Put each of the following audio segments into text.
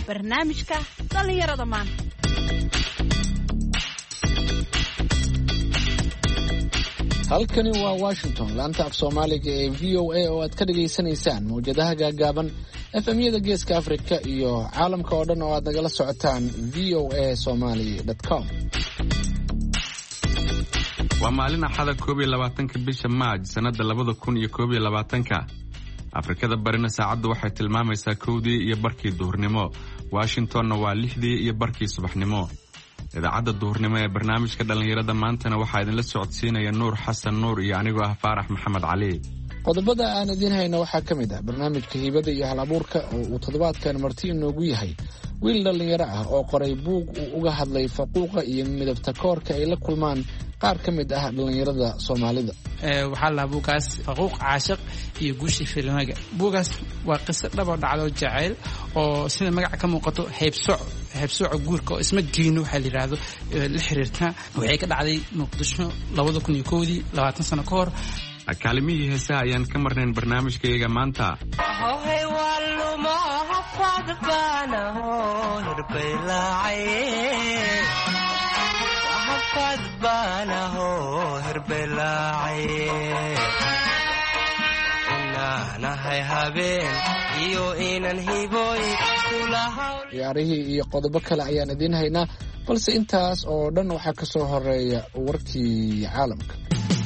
barnaamijka dhallinyarada maanta. halkani waa Washington, laanta af Soomaaliga ee VOA oo aad ka dhageysanaysaan mawjadaha gaagaaban FM-yada Geeska Afrika iyo caalamka oo dhan oo aad nagala socotaan voasomali.com. waa maalin axada 21 bisha Maaj sanada 2021. Afrikada barina saacadu waxay tilmaamaysaa 1:00 iyo barkii duhurnimo. Washingtonna waa 6:00 iyo barkii subaxnimo. idaacadda duhurnimo ee barnaamijka dhalinyarada maantana waxaa idinla socodsiinaya Nuur Xasan Nuur iyo anigoo ah Faarax Maxamed Cali. qodobada aan idin hayno waxaa ka mid ah barnaamijka hibada iyo hal-abuurka oo uu toddobaadkan marti inoogu yahay wiil dhalinyaro ah oo qoray buug uu uga hadlay faquuqa iyo midabta koorka ay la kulmaan qaar ka mid ah dhalinyarada Soomaalida. waxaa la buugaas faquuq caashiq iyo guushi filmaga. buugaas waa qiso dhabo dhacdo jacayl oo sida magaca ka muuqato heebsooc guurka oo isma geeno waxa la yiraahdo la xiriirta waxay ka dhacday Muqdisho 2001 20 sano ka hor. kaalimihii heesaha ayaan ka marnayn barnaamijkayaga maanta. ciyaarihii iyo qodobo kale ayaan idiin haynaa, balse intaas oo dhan waxaa ka soo horeeya warkii caalamka.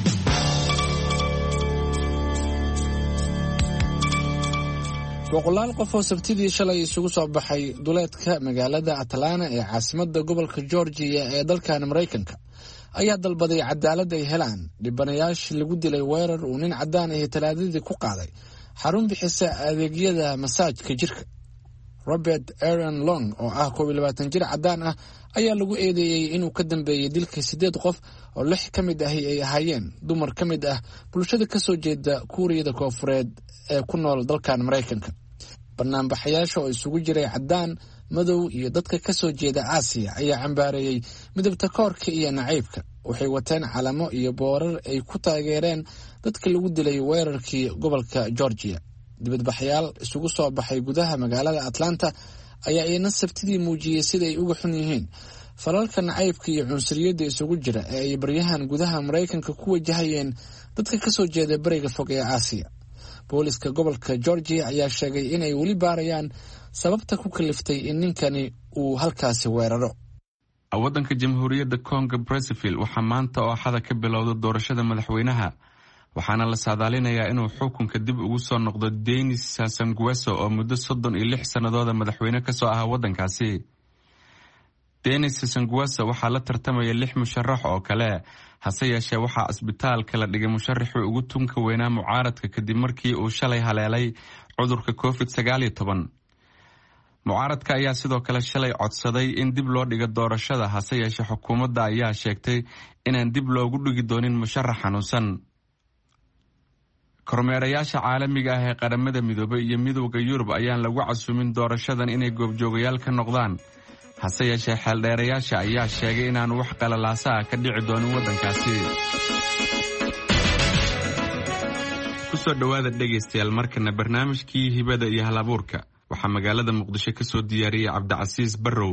boqolaal qof oo sabtidii shalay isugu soo baxay duleedka magaalada Atlanta ee caasimadda gobolka Georgia ee dalkan Mareykanka ayaa dalbaday cadaalad ay helaan dhibanayaashii lagu dilay weerar uu nin cadaan ah Talaadadii ku qaaday xarun bixisa adeegyada masaajka jirka. Robert Aaron Long oo ah 22 jir cadaan ah ayaa lagu eedeeyay inuu ka dambeeyay dilka 8 qof oo 6 ka mid ah ay ahaayeen dumar ka mid ah bulshada ka soo jeeda Kuuriyada Koonfureed ee ku nool dalkan Mareykanka. Banaanbaxayaasha oo isugu jiray cadaan, madow iyo dadka ka soo jeeda Aasiya ayaa cambaareeyay midabta koorka iyo nacaybka. waxay wateen calamo iyo boorar ay ku taageereen dadka lagu dilay weerarkii gobolka Georgia. dibadbaxayaal isugu soo baxay gudaha magaalada Atlanta ayaa iyana sabtidii muujiyay sida ay uga xun yihiin falalka nacaybka iyo cunsuriyadda isugu jira ee ay baryahan gudaha Mareykanka ku wajahayeen dadka ka soo jeeda bariga fog ee Aasiya. booliska gobolka Georgia ayaa sheegay inay weli baarayaan sababta ku kaliftay in ninkani uu halkaasi weeraro. waddanka Jamhuuriyadda Congo Brazzaville waxaa maanta oo axada ka bilowda doorashada madaxweynaha, waxaana la saadaalinayaa inuu xukunka dib ugu soo noqdo Denis Sassou Nguesso oo muddo 36 sanadooda madaxweyne ka soo ahaa waddankaasi. Denis Sassou Nguesso waxaa la tartamaya 6 musharax oo kale, hase yeeshee waxaa isbitaalka la dhigay musharaxii ugu tunka weynaa mucaaradka kadib markii uu shalay haleelay cudurka COVID-19. mucaaradka ayaa sidoo kale shalay codsaday in dib loo dhigo doorashada, hase yeeshee xukuumadda ayaa sheegtay inaan dib loogu dhigi doonin musharax xanuunsan. kormeerayaasha caalamiga ah ee qaramada midoobay iyo midowda Yurub ayaan lagu casuumin doorashadan inay goobjoogayaal ka noqdaan, hase yeeshee xeeldheerayaasha ayaa sheegay inaan wax qalalaasa ka dhici doonin waddankaasi. kusoo dhawaada dhegaystayaal markana barnaamijkii hibada iyo hal-abuurka. waxaa magaalada Muqdisho ka soo diyaariyay Cabdicasiis Barrow.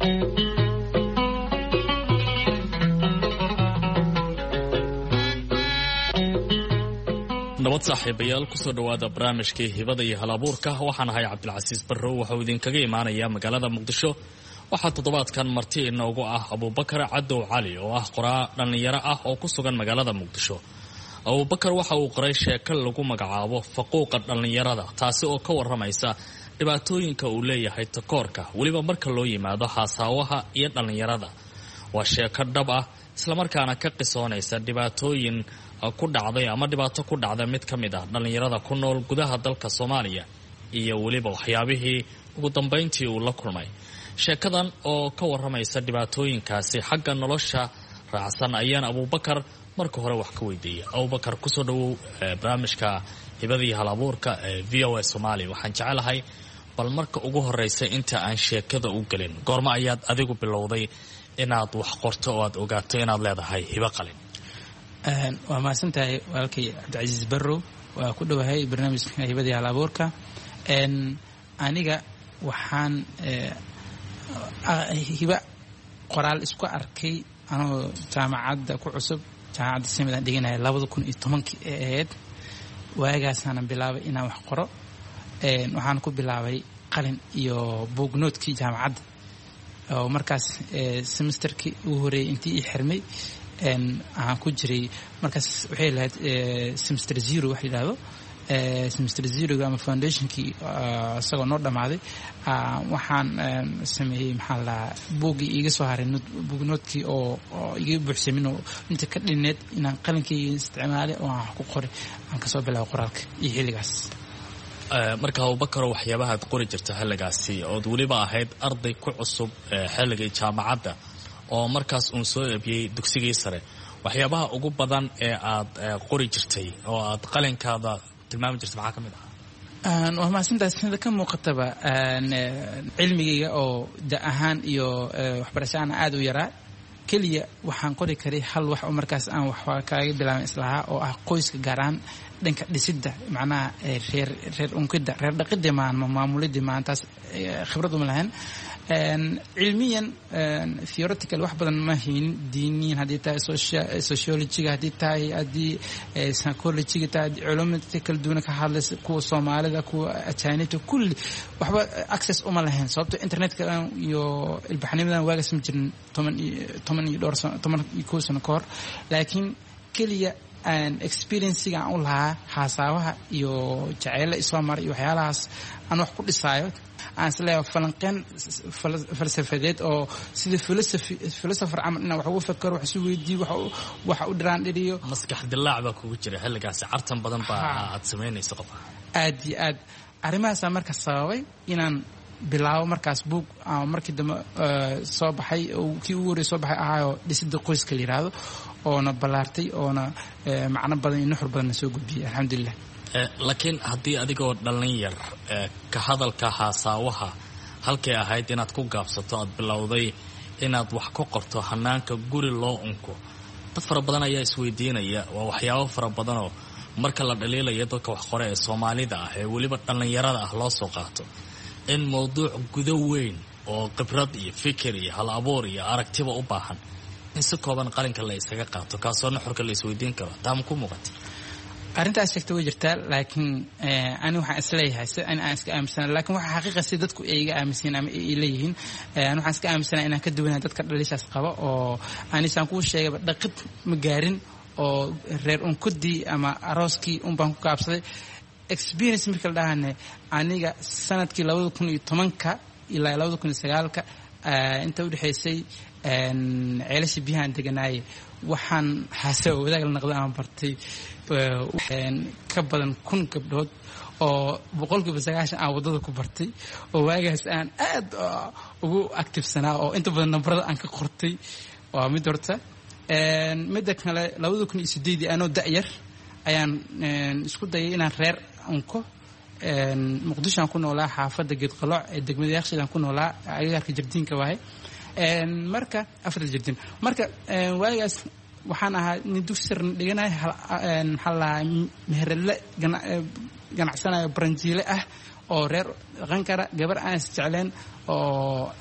nabad saaxiibayaal, kusoo dhawaada barnaamijkii hibada iyo hal-abuurka. waxaan ahay Cabdilcasiis Barrow, waxauu idinkaga imaanayaa magaalada Muqdisho. waxaa toddobaadkan marti inoogu ah Abuubakar Cadow Cali oo ah qoraa dhallinyaro ah oo ku sugan magaalada Muqdisho. Abuubakar waxa uu qoray sheeko lagu magacaabo faquuqa dhallinyarada, taasi oo ka waramaysa dhibaatooyinka uu leeyahay takoorka, weliba marka loo yimaado haasaawaha iyo dhallinyarada. waa sheeko dhab ah islamarkaana ka qisoonaysa dhibaatooyin ku dhacday ama dhibaato ku dhacda mid ka mid ah dhallinyarada ku nool gudaha dalka Soomaaliya iyo weliba waxyaabihii ugu dambayntii uu la kulmay. sheekadan oo ka waramaysa dhibaatooyinkaasi xagga nolosha raacsan ayaan Abuubakar marka hore wax ka weydiiyay. Abuubakar, kusoo dhawow barnaamijka hibada iyo hal-abuurka ee VOA Somali. waxaan jecelahay bal marka ugu horeysa inta aan sheekada u gelin, goorma ayaad adigu bilowday inaad wax qorto oo aad ogaato inaad leedahay hibo qalin? waa mahadsantahay walaalkay Cabdicasiis Barrow, waa ku dhowahay barnaamijka hibada iyo hal-abuurka. aniga waxaan hiba qoraal isku arkay anoo jaamacadda ku cusub jaamacadda Simidan dhiganaya 2010 ee ahayd waagaasana bilaabay inaan wax qoro waxaan ku bilaabay qalin iyo book note-kii jaamacadda oo markaas semesterkii ugu horeeyay intii ii xirmay aan ku jiray markaas waxay lahayd semester 0 wax yiraahdo semester 0 ama foundationkii asagoo noo dhamaaday waxaan sameeyay maxaa la buugii iga soo haray book note-kii oo iga buuxsamin oo inta ka dhineed inaan qalinkii isticmaalay oo aan wax ku qoray aan kasoo bilaabay qoraalka iyo xilligaas marka Abubakar waxyaabaha aad qori jirtay xilligaasi oo waliba ahayd arday ku cusub xilligii jaamacadda oo markaas uu soo eebiyay dugsigii sare waxyaabaha ugu badan ee aad qori jirtay oo aad qalinkaada tilmaami jirtay maxaa kamid ah waa maasintaas sida ka muuqataba cilmigayga oo da ahaan iyo waxbarashada aad u yaraa kaliya waxaan qori karay hal wax oo markaas aan wax kaaga bilaabay islaha oo ah qoyska gaaraan dhanka dhisidda macnaha reer unkida reer dhaqidda maamulidda maantaas khibrad uma lahayn cilmiyan theoretical wax badan ma haynin diiniyan haddii tahay sociology-ga haddii tahay haddii psychology-ga tahay culumada kala duwan ka hadlaysa kuwa Soomaalida kuwa ajaanibta kulli waxba access uma lahayn sababtoo internetka iyo ilbaxnimadan waagaas ma jirin 10 sano ka hor laakiin kaliya aan experience-ga aan u lahaa xasaabaha iyo jacayl isoo mar iyo waxyaalahaas aan wax ku dhisaayo aan isleeyahay falanqeen falsafadeed oo sida philosopher camal inaan wax ugu fakaro wax isu weydiiyo wax u dhiraan dhiriyo maskax dilaac baa kugu jira xilligaas cartan badan baa aad sameynayso qof aad iyo aad arrimahaas marka sababay inaan bilaabo markaas book markii dambe soo baxay oo kii ugu horeeyay soo baxay ahaayo dhisidda qoyska la yiraahdo oona balaartay oona macno badan iyo nuxur badan soo gudbiyay alxamdulillah laakiin haddii adigoo dhalin yar ka hadalka haasaawaha halkay ahayd inaad ku gaabsato aad bilowday inaad wax ku qorto hanaanka guri loo unko dad fara badan ayaa isweydiinaya waa waxyaabo fara badanoo marka la dhaliilayo dadka wax qore ee Soomaalida ah ee waliba dhalinyarada ah loo soo qaato in mawduuc gudo weyn oo khibrad iyo fikir iyo hal abuur iyo aragtiba u baahan in si kooban qalinka la isaga qaato kaasoo nuxurka la isweydiin karo taam ku muuqata arrintaas sheegtay way jirtaa laakiin ani waxaan isleeyahay si aan iska aaminsan laakiin waxa xaqiiqo si dadku ay iga aaminsan ama ay leeyihiin ani waxaan iska aaminsan inaan ka duwanahay dadka dhalishaas qaba oo anisaan ku sheegay dhaqid ma gaarin oo reer unkudii ama arooskii baan ku kaabsaday experience marka la dhahanay aniga sanadkii 2010ka ilaa 2009ka inta u dhaxaysay ceelasha biyahan deganaayay waxaan xasoo wadaag la noqday aan bartay ka badan 1,000 gabdhood oo 90% aan wadada ku bartay oo waagaas aan aad ugu activesanaa oo inta badan nambarada aan ka qortay waa mid horta midda kale 2008 anoo da'yar ayaan isku dayay inaan reer unko muqdisho aan ku noolaa xaafadda Geedqalooc ee degmada Yaaqshiid aan ku noolaa agagaarka jardiinka waaye marka afar jardin marka waagaas waxaan ahaa nin dugsi dhiganay hal meherle ganacsanayo branjiile ah oo reer qankara gabar aan isjecleen oo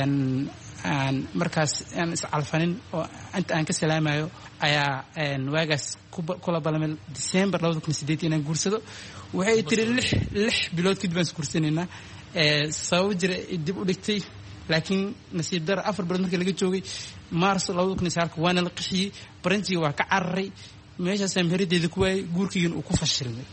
aan markaas aan iscalfanin oo inta aan ka salaamayo ayaa waagaas kula balmay December 2008 inaan guursado waxay tiri 6 bilood kadib aan guursanayna sabab jira dib u dhigtay laakiin nasiib dar 4 bilood markii laga joogay Mars 2009 waana la qixiyay branjiga waa ka cararay meeshaas meerideeda ku waayay guurkiina uu ku fashilmay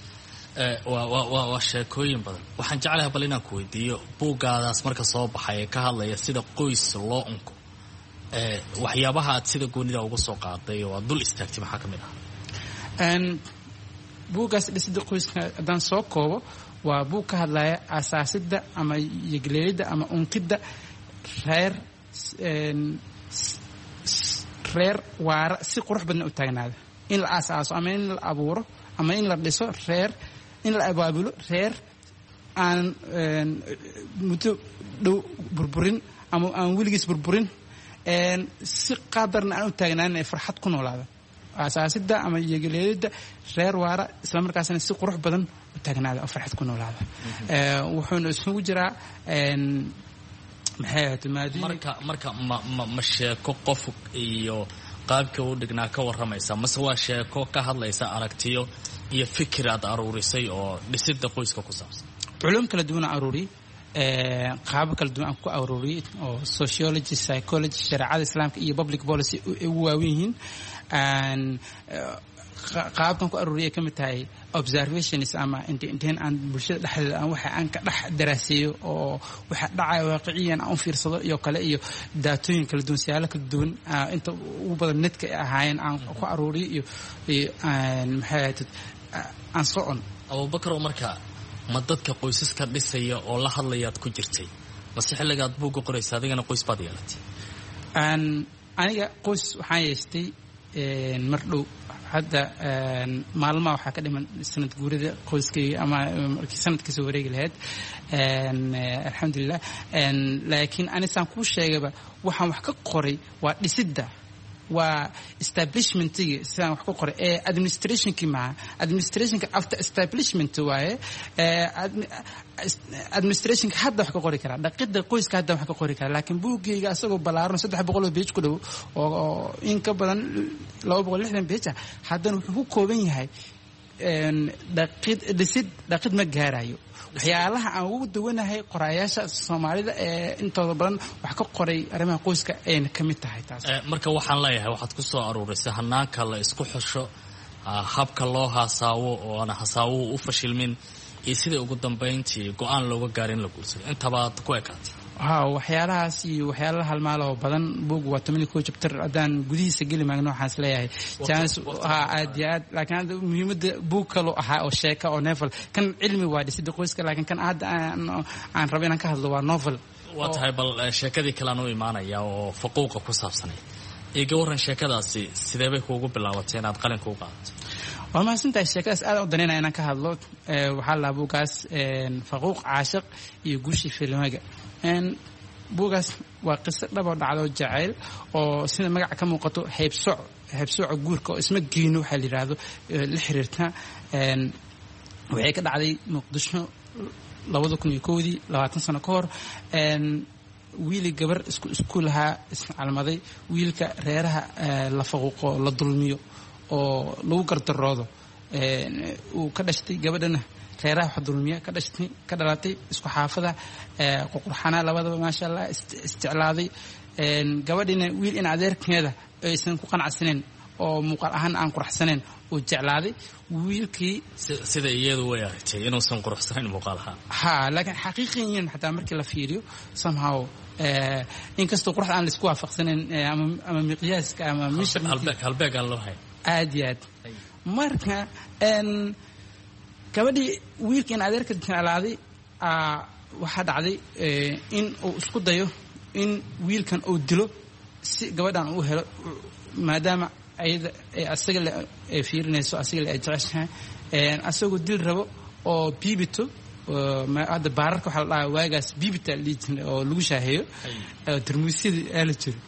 waa sheekooyin badan waxaan jeclahay bal inaan ku weydiiyo buugaadaas marka soo baxay ka hadlaya sida qoys loo unko waxyaabaha aad sida goonida ugu soo qaaday oo dul istaagtay maxaa kamid ah buugaas dhisida qoyska haddaan soo koobo waa buug ka hadlaya asaasidda ama yegleelidda ama unkidda reer waara si qurux badan u taagnaada in la asaaso ama in la abuuro ama in la dhiso reer in la abaabulo reer aan muddo dhow burburin ama aan weligiis burburin si qadarna aan u taagnaan ee farxad ku noolaada asaasidda ama yegleelidda reer waara isla markaasna si qurux badan u taagnaada oo farxad ku noolaada wuxuuna isugu jiraa marka ma sheeko qof iyo qaabka u dhignaa ka waramaysa mase waa sheeko ka hadlaysa aragtiyo iyo fikir aad aruurisay oo dhisida qoyska ku saabsan culum kala duwan aruuri qaab kala duwan ku aruuri oo sociology psychology shariicada islaamka iyo public policy u waaweyn qaabkan ku aruuriya kamid tahay observations ama inteen aan bulshada dhexdeeda aan waxa aan ka dhex daraaseeyo oo waxa dhacay waaqiciyan aan fiirsado iyo kale iyo daatooyin kala duwan siyaalo kala duwan inta ugu badan netka ahaayeen aan ku aruuriyo iyo aan soo on Abubakar marka ma dadka qoysaska dhisaya oo la hadlayaad ku jirtay mase xilligaad buuga qoraysa adigana qoys baad yeelatay aniga qoys waxaan yeestay mar dhow hadda maalmaha waxaa ka dhiman sanad guurida qoyskayga ama markii sanadka soo wareegi lahayd alxamdulilah laakiin anisaan kuu sheegaba waxaan wax ka qoray waa dhisidda waa establishmentiga sidaan wax ku qoray administrationkii maha administrationka after establishment waaye administrationka hadda wax ka qori karaa dhaqidda qoyska hadda wax ka qori karaa laakiin buuggayga asagoo ballaaran 300 page ku dhow oo in ka badan 260 page haddana wuxuu ku kooban yahay dhaqid ma gaarayo waxyaalaha aan ugu duwanahay qorayaasha Soomaalida intooda badan wax ka qoray arrimaha qoyska ay ka mid tahay taas marka waxaan leeyahay waxaad ku soo aruurisay hanaanka la isku xusho habka loo hasaawo oo aan hasaawo u fashilmin iyo sida ugu dambeyntii go'aan looga gaarin la guursado intabaad ku ekaatay waxyaalahaas iyo waxyaalaha halmaal oo badan buug waa 12 chapter adaan gudihiisa gali maagno waxaan isleeyahay chance aad laakiin muhiimada buug kale ahaa oo sheeka oo novel kan cilmi waa dhisida qoyska laakiin kan aan rabo inaan ka hadlo waa novel waa tahay bal sheekadii kale aan u imaanaya oo faquuqa ku saabsanay iga waran sheekadaasi sidee bay kuugu bilaabatay inaad qalin ku qaadato waa maasinta sheekadaas aad u daneynaa inaan ka hadlo waxaa la buugaas faquuq caashiq iyo guushi filmaga buugaas waa qiso dhabo dhacdo jacayl oo sida magaca ka muuqato heebsooc guurka oo isma geeno waxa la yiraahdo la xiriirta waxay ka dhacday Muqdisho 2001 20 sano ka hor wiili gabar isku lahaa iscalmaday wiilka reeraha la faquuqo la dulmiyo oo lagu gardaroodo uu ka dhashtay gabadhana reeraha wax dulmiya ka dhashtay ka dhalatay isku xaafada qurxana labadaba ma sha Allah isticlaaday gabadhina wiil in adeerkeeda aysan ku qanacsaneen oo muuqaal ahaan aan qurxsaneen oo jeclaaday wiilkii sida iyadu way aragtay inuu san qurxsanayn muuqaal ahaan laakiin xaqiiqiyan xataa markii la fiiriyo somehow in kastoo qurux aan la isku waafaqsaneen ama miqyaaska ama mission halbeeg aan loo hay aad marka gabadhii wiilkan adeerka jeclaaday waxa dhacday in uu isku dayo in wiilkan uu dilo si gabadhan uu helo maadaama ayada asaga la fiirinayso asaga la jeceshahay asagoo dil rabo oo biibito hadda baararka waxa la dhahaa waagaas biibita liitin oo lagu shaaheeyo darmuusyada aala jiro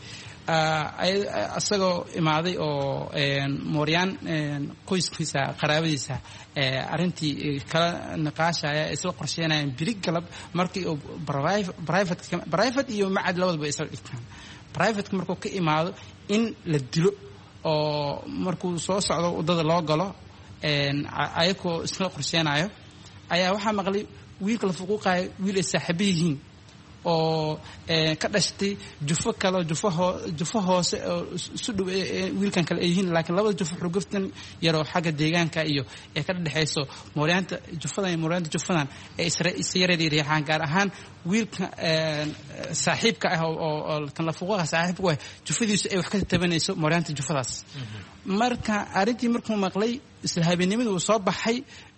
asagoo imaaday oo mooryaan qoyskiisa qaraabadiisa arintii kala niqaashaya isla qorsheynayaan birig galab markii uu private iyo macad labadaba isla dhigtaan private markuu ka imaado in la dilo oo markuu soo socdo wadada loo galo ayagoo isla qorsheynayo ayaa waxaa maqlay wiilka la fuquuqayo wiil ay saaxiibo yihiin oo ka dhashtay jufo kale jufo hoose oo isu dhow wiilkan kale ay yihiin laakiin labada jufo xurguftan yaroo xagga deegaanka iyo ee ka dhexayso mooryaanta jufadan ee isyareed riixaan gaar ahaan wiilka saaxiibka ah oo kan la fuquuqa saaxiibku ah jufadiisu ay wax ka tabanayso mooryaanta jufadaas marka arintii markuu maqlay isla habeenimada uu soo baxay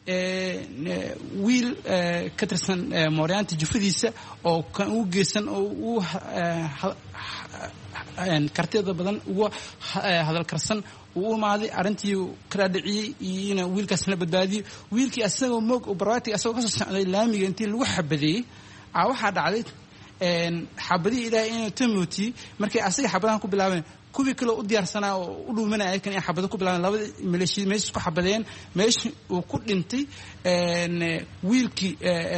wiil ka tirsan mooryaanta jufadiisa oo kan ugu geysan oo uu kartida badan ugu hadal karsan uu imaaday arintii kala dhiciyay iyana wiilkaas la badbaadiyo wiilkii asagoo moog oo barwaati asagoo ka soo socday laamiga intii lagu xabadeeyay waxa dhacday xabadii ilaahay inuu tamooti markay asaga xabadan ku bilaabeen kuwii kale u diyaarsanaa oo u dhuumanaya ayakan in xabado ku bilaabeen labada maleeshiyad meesha isku xabadeen meesha uu ku dhintay wiilkii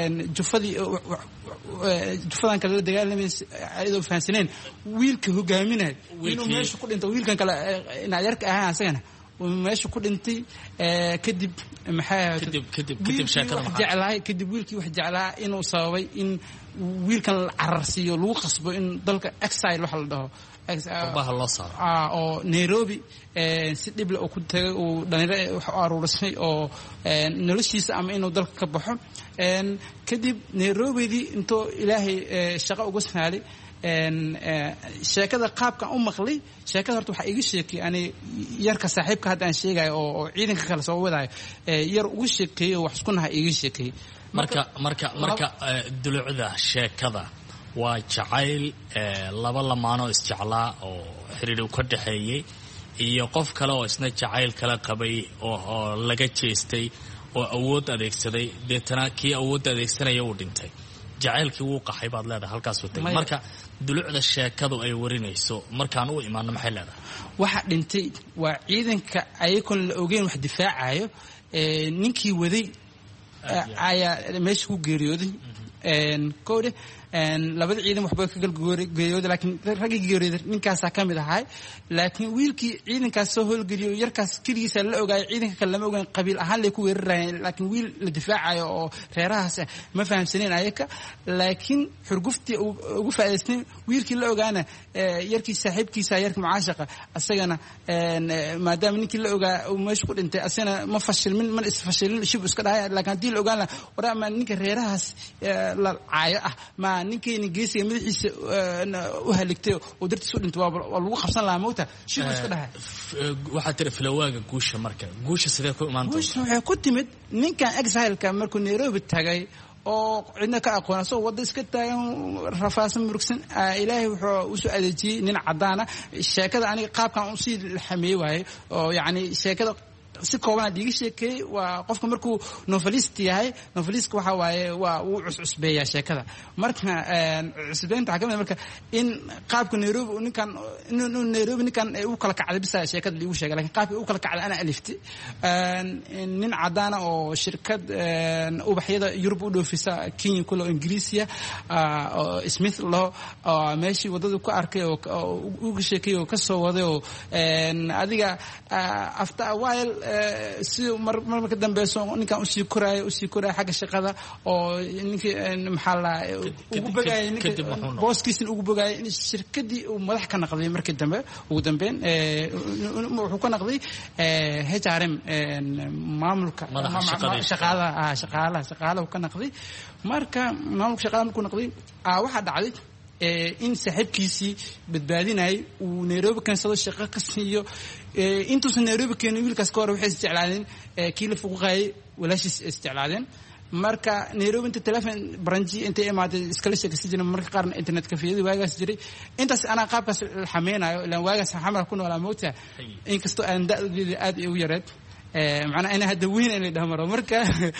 jufadan kale la dagaalamaysa ayadoo fahansaneen wiilka hogaaminaya inuu meesha ku dhinto wiilkan kale inaayarka ahaa asagana meesha ku dhintay kadib maxaa kadib wiilkii wax jeclaa inuu sababay in wiilkan la cararsiiyo lagu qasbo in dalka exile waxa la dhaho oo Nairobi si dhible oo ku tagay uu dhalinyaro wax u aruurisay oo noloshiisa ama inuu dalka ka baxo kadib Nairobi intoo ilaahay shaqo uga sahlay sheekada qaabkan u maqlay sheekada horta waxa iga sheekay ani yarka saaxiibka hadda aan sheegay oo ciidanka kala soo wadaay yar ugu sheekay wax isku nahay iga sheekay marka dulucda sheekada waa jacayl laba lamaano isjeclaa oo xiriir ka dhaxeeyay iyo qof kale oo isna jacayl kala qabay oo laga jeestay oo awood adeegsaday deetana kii awood adeegsanaya uu dhintay jacaylkii wuu qaxay baad leedahay halkaas u tagay marka dulucda sheekadu ay warinayso markaan u imaano maxay leedahay waxa dhintay waa ciidanka ayagoon la ogeyn wax difaacayo ninkii waday ayaa meesha ku geeriyooday koode labada ciidan waxba ka galgeeyooday laakiin ragii geeriyooday ninkaas ka mid ahaa laakiin wiilkii ciidankaas soo howlgeliyo yarkaas kaligiisa la ogaayay ciidanka kale lama ogaan qabiil ahaan lay ku weerarayeen laakiin wiil la difaacayo oo reerahaas ma fahamsaneen ayaka laakiin xurguftii ugu faa'iideystay wiilkii la ogaana yarkii saaxiibkiisa yarkii mucaashaqa asagana maadaama ninkii la ogaa uu meesha ku dhintay asana ma fashilmin ma isfashilin shib iska dhahay laakiin hadii la ogaana waraama ninka reerahaas la caayo ah ma ninkeena geesiga madaxiisa u haligtay oo dartiis u dhintay waa lagu qabsan lahaa moota shib iska dhahay waxa tiri filawaaga guusha marka guusha sidee ku imaan doontaa guusha waxay ku timid ninkan exile-ka markuu Nairobi tagay oo cidna ka aqoon soo wada iska taagan rafaasan murugsan ilaahay wuxuu u soo adeejiyay nin cadaana sheekada aniga qaabkan u sii xameeyay waay oo yaani sheekada si kooban diga sheekay waa qofka markuu novelist yahay novelist waxa waaye waa uu cusbeeyaa sheekada marka cusbeynta xakamada marka in qaabka Nairobi ninkan uu kala kacday bisa sheekada lagu sheegay laakiin qaabka uu kala kacday ana alifti nin cadaana oo shirkad ubaxyada Yurub u dhoofisa Kenya kulo Ingiriisiya oo Smith loo meeshii wadada ku arkay oo uu sheekay oo ka soo waday oo adiga after a while si marka dambeeso ninkan u sii koray xagga shaqada oo ninkii maxaa la ugu bagay ninkii booskiisna ugu bagay in shirkadii uu madax ka naqday markii dambe ugu dambeyn wuxuu ka naqday HRM maamulka shaqaalaha uu ka naqday marka maamulka shaqaalaha ku naqday waxa dhacday in saaxiibkiisii badbaadinay uu Nairobi kansado shaqo ka siiyo intuusan Nairobi keenin wiilkaas ka hor waxay isticmaaleen kii la fuqay walaashiis isticmaaleen marka Nairobi inta telefoon branji inta imaatay iskala sheekaysan marka qaarna internet kafeeyada waagaas jiray intaas ana qaabkaas xameenayo ilaa waagaas xamar ku noolaa moota inkastoo aan da'deeda aad u yareed macna ana hadda weyn inay dhaamaro marka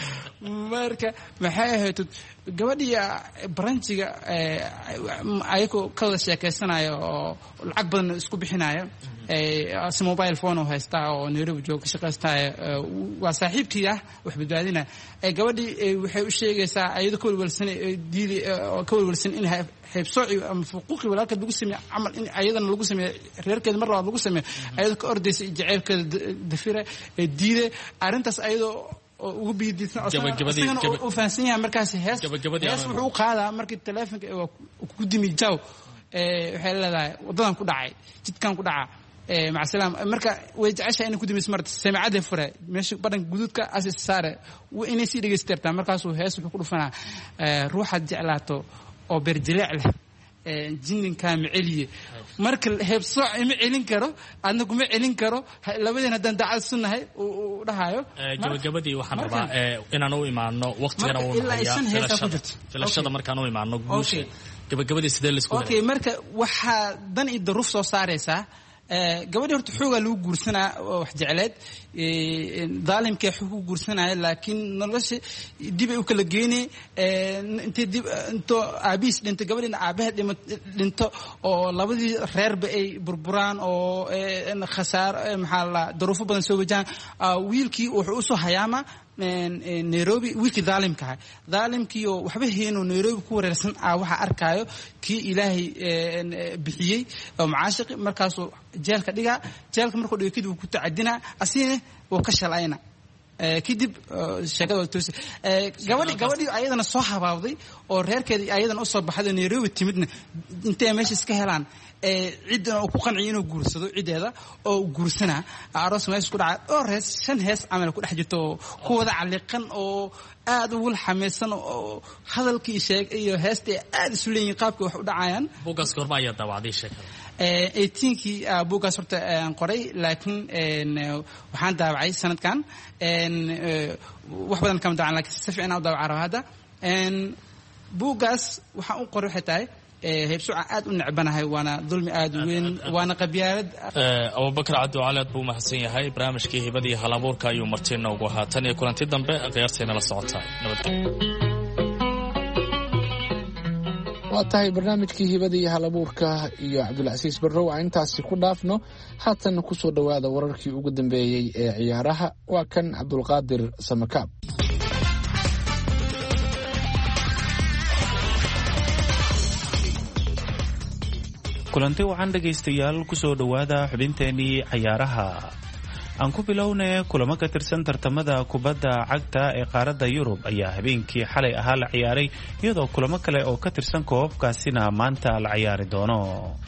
maxay ahayd gabadhiya branjiga ayako ka wada sheekaysanayo oo lacag badan isku bixinayo mobile phone oo haysta oo Nairobi jooga shaqaystay waa saaxiibkii ah wax badbaadina gabadhii waxay u sheegaysaa ayadu ka walwalsan in haybsooci ama xuquuqi walaalka lagu sameeyo amal in ayadana lagu sameeyo reerkeeda mar labaad lagu sameeyo ayadu ka ordaysa jaceylkeeda dafira diiday arintaas ayadoo ugu biidisna asagana u fahansan yahay markaas hees wuxuu qaadaa markii telefoonka ku dimi jaw waxay leedahay wadadan ku dhacay jidkan ku dhaca maca salaam marka way jeceshahay inay ku dimis marta samacada fure meesha badan guduudka asis saare inay si dhageystirtaa markaas uu hees wuxuu ku dhufanaa ruuxa jeclaato oo berjilaac leh jinninka maceliye marka heebsooc ima celin karo adna kuma celin karo labadeen haddaan daacad sunnahay uu dhahayo gabagabadii waxaan rabaa inaan u imaano waqtigana uu nahayaa filashada markaan u imaano guusha gabagabadii sidee la isku marka waxaa dan iyo daruuf soo saaraysaa gabadhii horta xoogaa lagu guursanaa wax jecleed daalimkee xoog ku guursanaya laakiin nolosha dib ay u kala geynay intoo aabihiis dhintay gabadhiina aabaheed dhinto oo labadii reerba ay burburaan oo khasaaro maxaa la daruufo badan soo wajahaan wiilkii wuxuu usoo hayaama Nairobi wiilkii daalimkaha daalimkiioo waxba heeno Nairobi ku wareersan waxa arkaayo kii ilaahay bixiyey oo macaashiqi markaasuu jeelka dhigaa jeelka markuu dhigo kadib ku tacadinaa asiina wuu ka shalayna kadib sheekada toos gabadhii ayadana soo habaawday oo reerkeedii ayadana u soo baxday Nairobi timidna intee meesha iska helaan ciidan oo ku qanciyo inuu guursado ciideeda oo guursana aroos meesha ku dhacay oo rees 5 hees amal ku dhex jirto ku wada caliqan oo aad u wal xameysan oo hadalkii sheeg iyo heesta aad isu leeyin qaabka wax u dhacayaan buugaas goorma ayaa daawacday sheekada 18kii buugaas horta qoray laakiin waxaan daawacay sanadkan wax badan kama daawacan laakiin si fiican u daawacay hadda buugaas waxaan u qoray xitaa heebsuca aad u necbanahay waana dulmi aad u weyn waana qabyaalad Abubakar Cabdi Cali aad buu mahadsan yahay barnaamijkii hibadii halabuurka ayuu martiina ugu haatan iyo kulanti dambe qiyaarteena la socota nabadgelyo waa tahay barnaamijkii hibadii halabuurka iyo Cabdulcasiis Barrow aan intaasi ku dhaafno haatan ku soo dhawaada wararkii ugu dambeeyay ee ciyaaraha waa kan Cabdulqaadir Samakaab kulanti waxaan dhagaystayaal ku soo dhawaada xubinteenii ciyaaraha aan ku bilownay kulamo ka tirsan tartamada kubadda cagta ee qaaradda Yurub ayaa habeenkii xalay ahaa la ciyaaray iyadoo kulamo kale oo ka tirsan koobkaasina maanta la ciyaari doono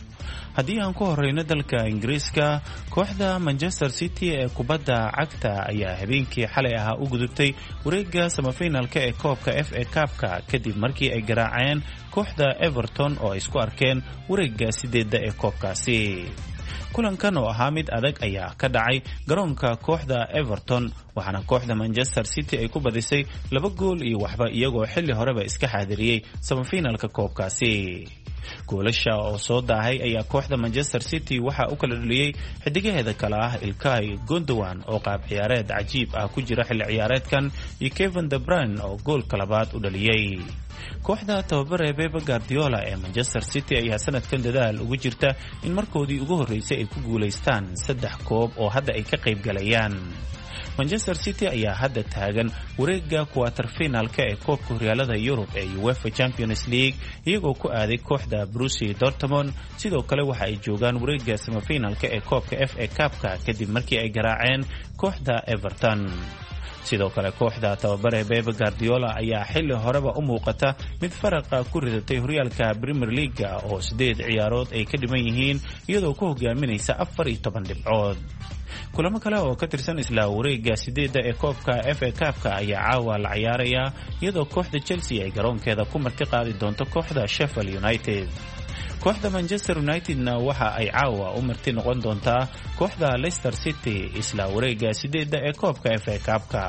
haddii aan ku horeyno dalka Ingiriiska kooxda Manchester City ee kubadda cagta ayaa habeenkii xalay ahaa u gudubtay wareegga semifinalka ee koobka FA Cup-ka kadib markii ay garaaceen kooxda Everton oo ay isku arkeen wareegga 8 ee koobkaasi kulankan oo ahaa mid adag ayaa ka dhacay garoonka kooxda Everton waxaana kooxda Manchester City ay ku badisay 2 gool iyo waxba iyagoo xilli horeba iska xaadiriyay semifinalka koobkaasi goolasha oo soo daahay ayaa kooxda Manchester City waxa uu kala dhaliyay xidigaheeda kala ah Ilkay Gundogan oo qaab ciyaareed cajiib ah ku jira xilli ciyaareedkan iyo Kevin De Bruyne oo goolka labaad u dhaliyay kooxda tababare Pep Guardiola ee Manchester City ayaa sanadkan dadaal ugu jirta in markoodii ugu horeysay ay ku guuleystaan 3 koob oo hadda ay ka qayb galayaan Manchester City ayaa hadda taagan wareegga quarter finalka ee koobka horyaalada Yurub ee UEFA Champions League iyagoo ku aaday kooxda Borussia Dortmund sidoo kale waxa ay joogaan wareegga semifinalka ee koobka FA Cup-ka kadib markii ay garaaceen kooxda Everton sidoo kale kooxda tababare Pep Guardiola ayaa xilli horeba u muuqata mid faraqa ku ridatay horyaalka Premier League oo 8 ciyaarood ay ka dhiman yihiin iyadoo ku hogaaminaysa 14 dhibcood kulamo kale oo ka tirsan isla wareegga 8 ee koobka FA Cup-ka ayaa caawa la ciyaaraya iyadoo kooxda Chelsea ay garoonkeeda ku marti qaadi doonto kooxda Sheffield United kooxda Manchester United-na waxa ay caawa u marti noqon doontaa kooxda Leicester City isla wareegga 8 ee koobka FA Cup-ka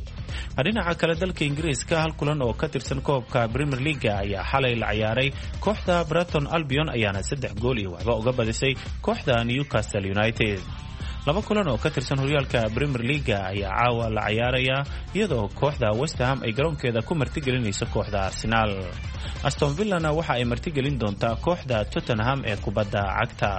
dhinaca kale dalka Ingiriiska hal kulan oo ka tirsan koobka Premier League ayaa xalay la ciyaaray kooxda Brighton Albion ayaana 3 gool iyo waxba uga badisay kooxda Newcastle United 2 kulan oo ka tirsan horyaalka Premier League ayaa caawa la ciyaaraya iyadoo kooxda West Ham ay garoonkeeda ku martigelinayso kooxda Arsenal Aston Villa-na waxa ay martigelin doontaa kooxda Tottenham ee kubadda cagta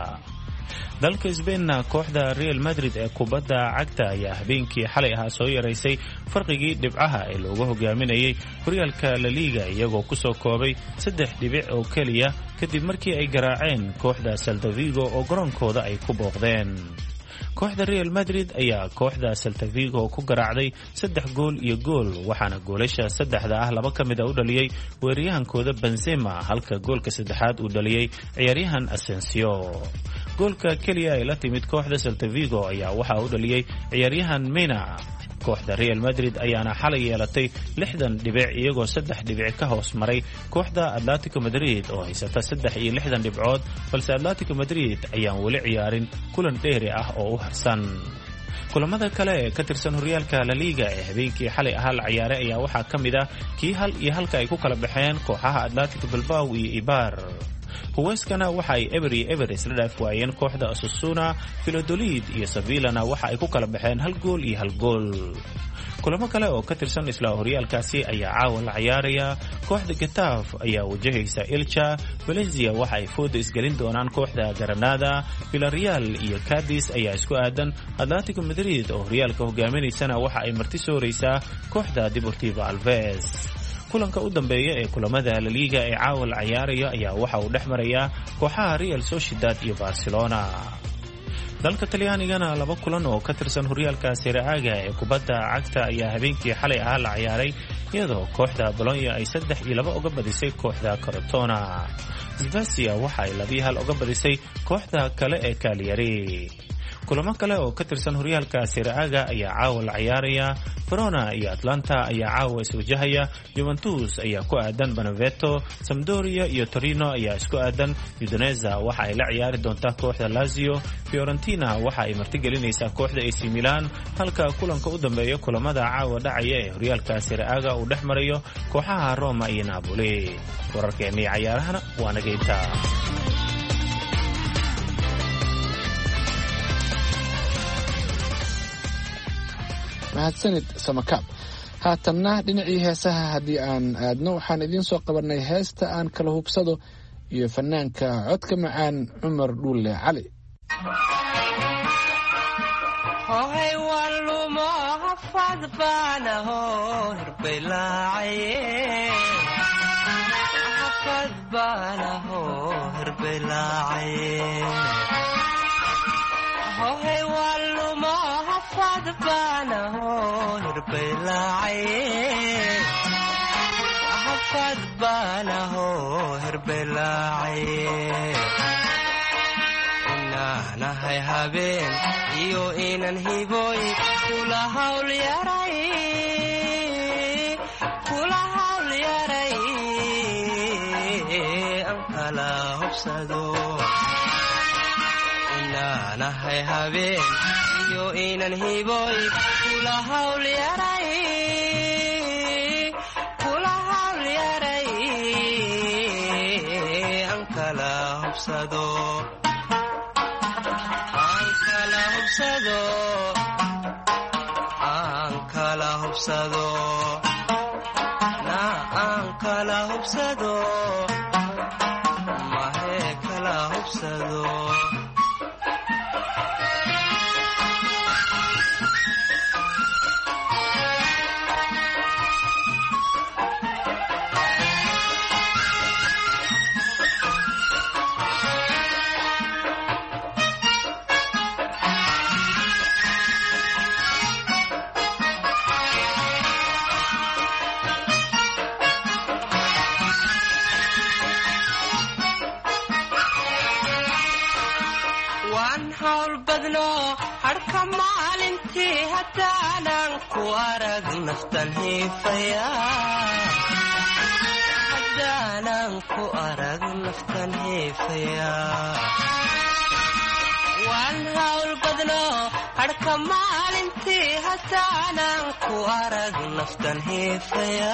dalka Spain kooxda Real Madrid ee kubadda cagta ayaa habeenkii xalay ahaa soo yareysay farqigii dhibcaha ee looga hogaaminayay horyaalka La Liga iyagoo ku soo koobay 3 dhibic oo kaliya kadib markii ay garaaceen kooxda Celta Vigo oo garoonkooda ay ku booqdeen kooxda Real Madrid ayaa kooxda Celta Vigo ku garaacday 3 gool iyo gool waxaana goolasha 3 ah 2 kamid u dhaliyay weeraryahankooda Benzema halka goolka 3aad uu dhaliyay ciyaaryahan Asensio goolka kaliya ee la timid kooxda Celta Vigo ayaa waxa uu dhaliyay ciyaaryahan Mena kooxda Real Madrid ayaana xalay yeelatay 60 dhibic iyagoo 3 dhibic ka hoos maray kooxda Atletico Madrid oo haysata 63 dhibcood balse Atletico Madrid ayaan wali ciyaarin kulan dheeri ah oo u harsan kulamada kale ee ka tirsan horyaalka La Liga ee habeenkii xalay ahaa la ciyaaray ayaa waxaa kamid ah kii hal iyo halka ay ku kala baxeen kooxaha Atletico Bilbao iyo Eibar huweskana waxa ay eber isla dhaaf waayeen kooxda Osasuna. Valladolid iyo Sevillana waxa ay ku kala baxeen 1 gool iyo 1 gool. kulamo kale oo ka tirsan isla horyaalkaasi ayaa caawa la ciyaaraya. kooxda Getafe ayaa wajahaysa Elche. Valencia waxa ay fooda isgelin doonaan kooxda Granada. Villarreal iyo Cadiz ayaa isku aadan. Atletico Madrid oo horyaalka hogaaminaysana waxa ay marti sooraysaa kooxda Deportivo Alaves. kulanka u dambeeya ee kulamada La Liga ee caawa la ciyaaraya ayaa waxa uu dhex maraya kooxaha Real Sociedad iyo Barcelona. dalka Talyaanigana 2 kulan oo ka tirsan horyaalka Serie A ee kubadda cagta ayaa habeenkii xalay la ciyaaray iyadoo kooxda Bologna ay 3-2 uga badisay kooxda Crotona. Spezia waxa ay 2-1 uga badisay kooxda kale ee Cagliari. kulamo kale oo ka tirsan horyaalka Serie A ayaa caawa la ciyaaraya. Verona iyo Atlanta ayaa caawa iswajahaya. Juventus ayaa ku aadan Benevento. Sampdoria iyo Torino ayaa isku aadan. Udinese waxa ay la ciyaari doontaa kooxda Lazio. Fiorentina waxa ay martigelinaysaa kooxda AC Milan, halka kulanka u dambeeya kulamada caawa dhacaya ee horyaalka Serie A uu dhex marayo kooxaha Roma iyo Napoli. wararkeennii ciyaarahana waa naga intaa. mahadsanid Samakaab. haatanna dhinacii heesaha haddii aan aadno waxaan idiin soo qabanay heesta aan kala hubsado iyo fanaanka codka macaan Cumar Dhuule Cali. hohay walumo hafad baanaho hirbelaacaye hohay walumo hafad baanaho hirbelaacaye inaanahay habeen iyo inan hiboy kula hawl yaray aan kala hubsado. inaanahay habeen iyo inan hiboy kula hawl yaray aan kala hubsado. aan kala hubsado mahe kala hubsado. harka maalintii haddaanan ku arag naftan heefaya waan hawl badno harka maalintii haddaanan ku arag naftan heefaya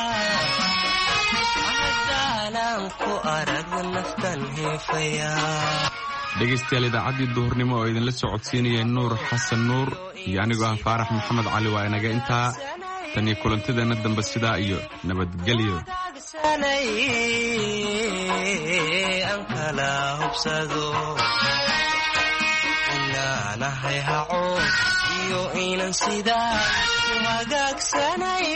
dhegaystayaal idaacaddii duhurnimo oo idinla soo codsiinayeen Nuur Xasan Nuur iyo anigoo ah Faarax Maxamed Cali waa inaga intaa tan iyo kulantadeena dambe sidaa iyo nabadgelyo. aan kala hubsado inaanahay haco iyo inan sidaa ku hagaagsanay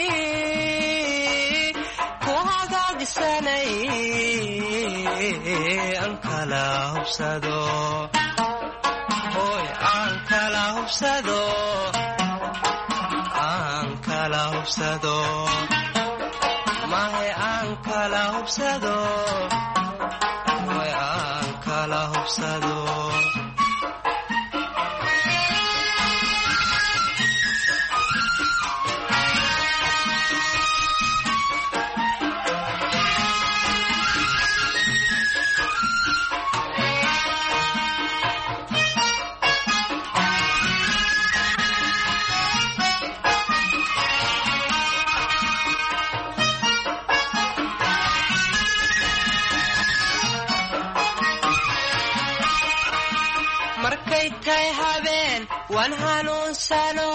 aan kala hubsado. aan kala hubsado mahe aan kala hubsado. aan kala hubsado. waan hanuunsano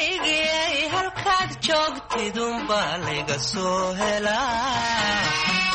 hilibkaygiyay halkaad joogtidunbaa layga soo helaa